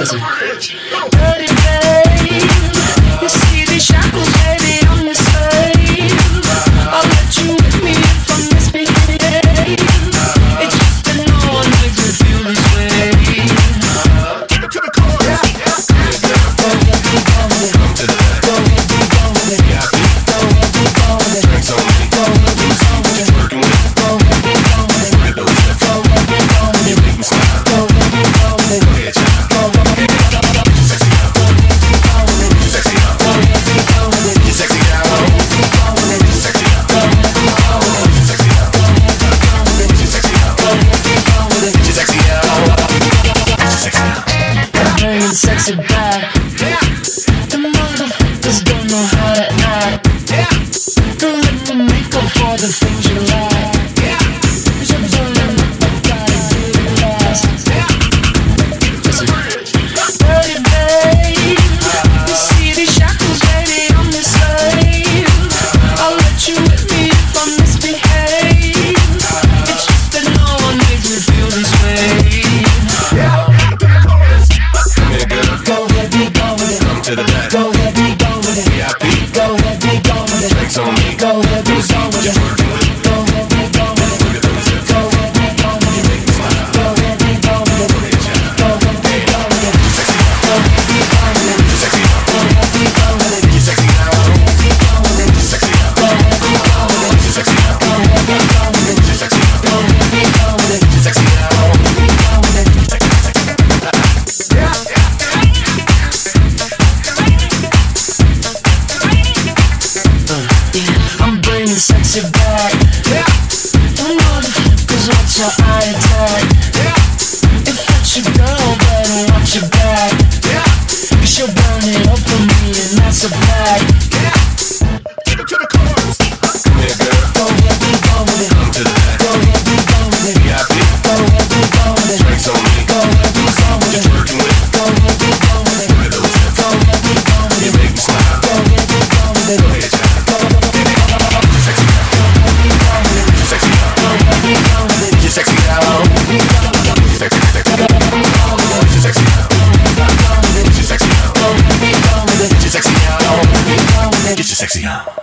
Listen. Dirty babe, you see these shackles, baby, I'm your slave. I'll let you with me if I misbehave. It's just that no one makes me feel this way. Keep it to the core. Yeah. Go ahead, be gone with it. Come to the left. Go ahead, be gone with it. Yeah, Go ahead, be gone with it. drinks on me. Go ahead, be gone with it. Working with it. Go ahead, be gone with it. Look at those hips. Go ahead, be gone with You it. make me smile. Go ahead, be gone with it. Go ahead, child. Go ahead, be gone with it. Get your sexy out. Go ahead, be gone with it. Get your sexy out. Go ahead, be gone with it. Get your sexy out. Go ahead, be gone with it. Get your sexy out. Go ahead, be gone with it. Get your sexy out. Go ahead, be gone with it. Get your sexy out. Go ahead, be gone with it. Get your sexy out. Get your sexy out. Bringing sexy back. The motherfuckers don't know how to act. Don't let me make up for the things you like. You're burning up, I gotta do it fast. Listen. Dirty babe, you see these shackles, baby, I'm your slave. I'll let you with me if I misbehave. It's just that no one makes me feel this way. Come here, girl. Go ahead, be gone with it. Come to the left. Go ahead, be gone with it. VIP. Go ahead, be gone with it. Drinks on me. Go ahead, be gone with it. Working with it. Go ahead, be gone with it. Look at those hips. Go ahead, be gone with You it. make me smile. Go ahead, be gone with it. Go ahead, child. Go ahead, be gone with it. Get your sexy out. Go ahead, be gone with it. Get your sexy out. Go ahead, be gone with it. Get your sexy out. Go ahead, be gone with it. Get your sexy out. Go ahead, be gone with it. Get your sexy out. Go ahead, be gone with it. Get your sexy out. Go ahead, be gone with it. Get your sexy out. Be gone with it. I'm bringing sexy back. You motherfuckers watch your eye attack. If that's your girl, better watch your back. Cause she'll burn it up for me and that's a fact. Keep it to the core. Come here, girl. Go ahead, be gone with it. Come to the left. Go ahead, be gone with it. VIP. Go ahead, be gone with it. Drinks on me. Go ahead, be gone with it. Working with it. Go ahead, be gone with it. Look at those hips. Go ahead, be gone with You it. make me smile. Go ahead, be gone with it. Go ahead, child. Go ahead, be gone with it. Get your sexy out. Go ahead, be gone with it. Get your sexy out. Go ahead, be gone with it. Get your sexy out. Be gone with it. Get your sexy out. Go ahead, be gone with it. Get your sexy out. Be gone with it. Get your sexy out. Go ahead, be gone with it. Get your sexy out. Be gone with it. Get your sexy out.